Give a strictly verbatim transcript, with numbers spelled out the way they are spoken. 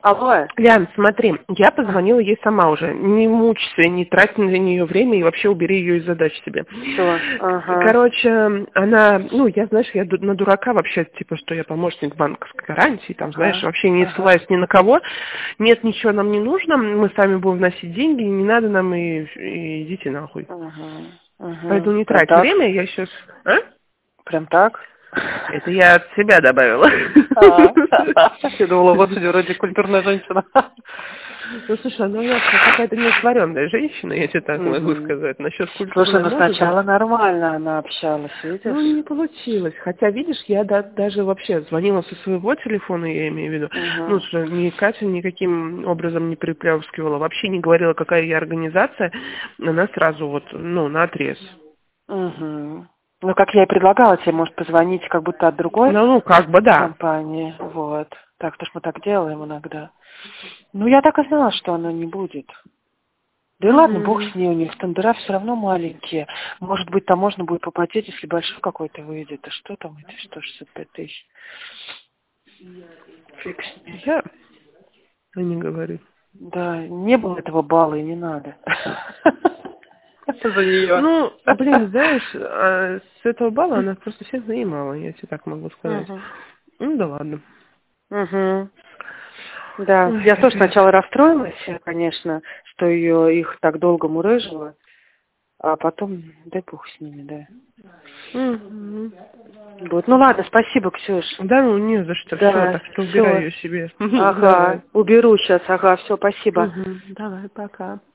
Алло. Лян, смотри, я позвонила ей сама уже. Не мучься, не трать на нее время и вообще убери ее из задач себе. Все, ага. Короче, она, ну, я, знаешь, я на дурака вообще, типа, что я помощник банковской гарантии, там, Ага. знаешь, вообще не Ага. ссылаюсь ни на кого. Нет, ничего нам не нужно, мы сами будем вносить деньги, не надо нам и, и идите нахуй. Ага. Ага. Поэтому не Прям трать так? время, я сейчас... А? Прям так? Это я от себя добавила. Я думала, господи, вроде культурная женщина. Ну, слушай, ну я какая-то неотворенная женщина, я тебе так могу сказать. Насчет культурной Слушай, ну моды, сначала нормально она общалась, видишь? ну, не получилось. Хотя, видишь, я да, даже вообще звонила со своего телефона, я имею в виду. Угу. Ну, что ни Катя никаким образом не приплёскивала, вообще не говорила, какая я организация. Она сразу вот, ну, наотрез. Угу. Ну, как я и предлагала тебе, может, позвонить как будто от другой Ну, ну, как бы да. компании. Вот. Так, потому что мы так делаем иногда. Ну, я так и знала, что оно не будет. Да и Угу. ладно, бог с ней, у них тендера все равно маленькие. Может быть, там можно будет попотеть, если большой какой-то выйдет. А что там эти сто шестьдесят пять тысяч? Фиг с ней. Я... А не говори. Да, не было этого балла и не надо. За нее. Ну, блин, знаешь, а с этого балла она просто всех занимала, я тебе так могу сказать. Угу. Ну да ладно. Угу. Да, Ой, я тоже капец. сначала расстроилась, конечно, что ее их так долго мурыжило, а потом, дай бог с ними, да. Угу. Вот, ну ладно, спасибо, Ксюш. Да, ну не за что, Да, все, так что убираю ее себе. Ага, Давай. уберу сейчас, ага, все, спасибо. Угу. Давай, пока.